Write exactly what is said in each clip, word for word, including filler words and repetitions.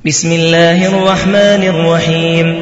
بسم الله الرحمن الرحيم.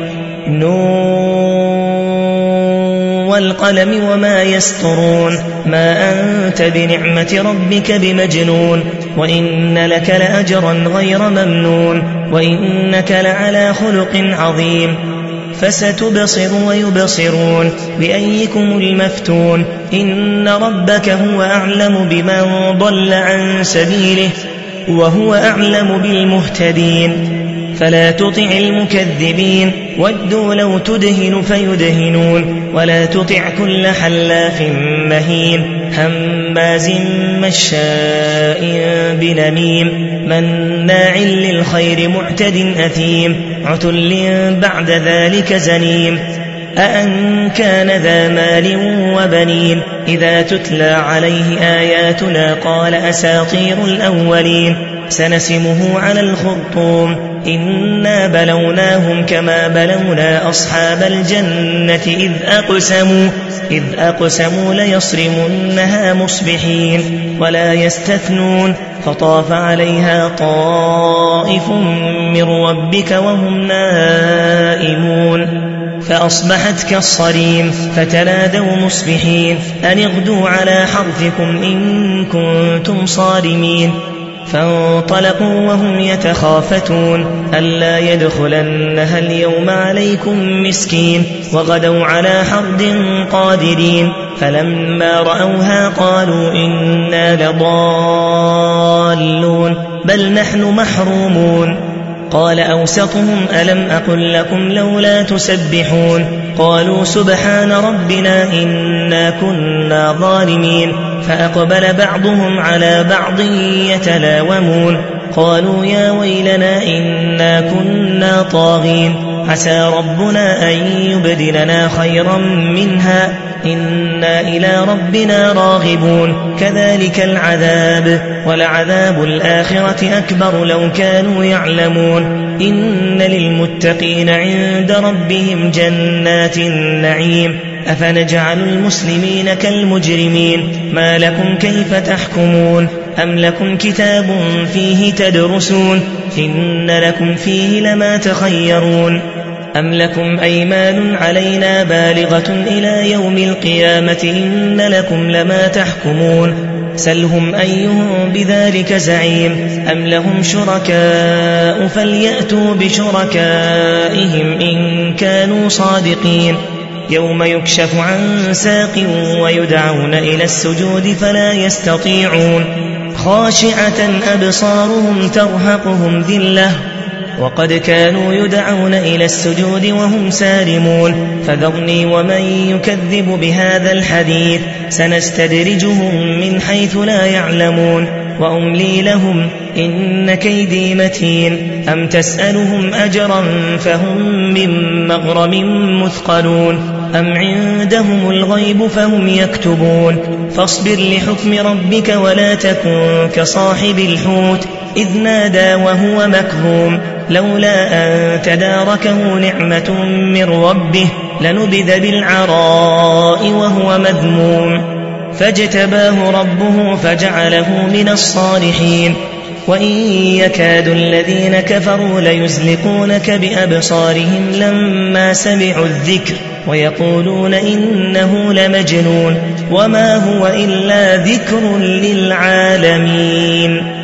نون والقلم وما يسطرون ما أنت بنعمة ربك بمجنون وإن لك لأجرا غير ممنون وإنك لعلى خلق عظيم فستبصر ويبصرون بأيكم المفتون إن ربك هو أعلم بمن ضل عن سبيله وهو أعلم بالمهتدين فلا تطع المكذبين ودوا لو تدهن فيدهنون ولا تطع كل حلاف مهين هماز مشاء بنميم مناع للخير معتد أثيم عتل بعد ذلك زنيم أأن كان ذا مال وبنين إذا تتلى عليه آياتنا قال أساطير الأولين سنسمه على الخرطوم إنا بلوناهم كما بلونا أصحاب الجنة إذ أقسموا, إذ أقسموا ليصرمنها مصبحين ولا يستثنون فطاف عليها طائف من ربك وهم نائمون فأصبحت كالصريم فتنادوا مصبحين أن اغدوا على حرثكم إن كنتم صارمين فانطلقوا وهم يتخافتون ألا يدخلنها اليوم عليكم مسكين وغدوا على حرد قادرين فلما رأوها قالوا إنا لضالون بل نحن محرومون قال أوسطهم ألم أقل لكم لولا تسبحون قالوا سبحان ربنا إنا كنا ظالمين فأقبل بعضهم على بعض يتلاومون قالوا يا ويلنا إنا كنا طاغين عسى ربنا أن يبدلنا خيرا منها إنا إلى ربنا راغبون كذلك العذاب ولعذاب الآخرة أكبر لو كانوا يعلمون إن للمتقين عند ربهم جنات النعيم أفنجعل المسلمين كالمجرمين ما لكم كيف تحكمون أم لكم كتاب فيه تدرسون إن لكم فيه لما تخيرون أم لكم أيمان علينا بالغة إلى يوم القيامة إن لكم لما تحكمون سلهم أيهم بذلك زعيم أم لهم شركاء فليأتوا بشركائهم إن كانوا صادقين يوم يكشف عن ساق ويدعون إلى السجود فلا يستطيعون خاشعة أبصارهم ترهقهم ذلة وقد كانوا يدعون إلى السجود وهم سالمون فذرني ومن يكذب بهذا الحديث سنستدرجهم من حيث لا يعلمون وأملي لهم إن كيدي متين أم تسألهم أجرا فهم من مغرم مثقلون أم عندهم الغيب فهم يكتبون فاصبر لحكم ربك ولا تكن كصاحب الحوت إذ نادى وهو مكظوم لولا أن تداركه نعمة من ربه لنبذ بالعراء وهو مذموم فاجتباه ربه فجعله من الصالحين وإن يكاد الذين كفروا ليزلقونك بأبصارهم لما سمعوا الذكر ويقولون إنه لمجنون وما هو إلا ذكر للعالمين.